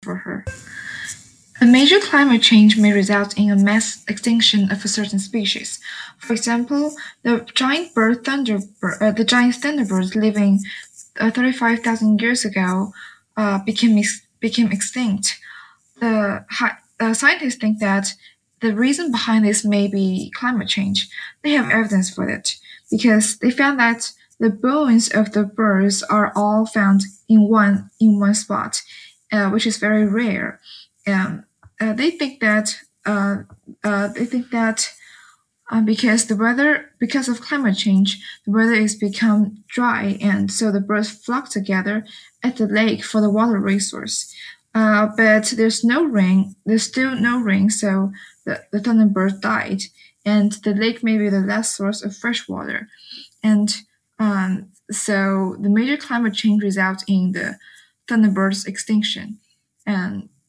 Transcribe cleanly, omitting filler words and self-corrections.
for her. A major climate change may result in a mass extinction of a certain species. For example, the giant thunderbirds living 35,000 years ago became extinct. Scientists think that the reason behind this may be climate change. They have evidence for it because they found that the bones of the birds are all found in one spot, which is very rare. Um, they think that because of climate change, the weather is become dry, and so the birds flock together at the lake for the water resource. But there's no rain. There's still no rain, so the thunderbird died, and the lake may be the last source of fresh water. And so the major climate change results in the thunderbird's extinction. And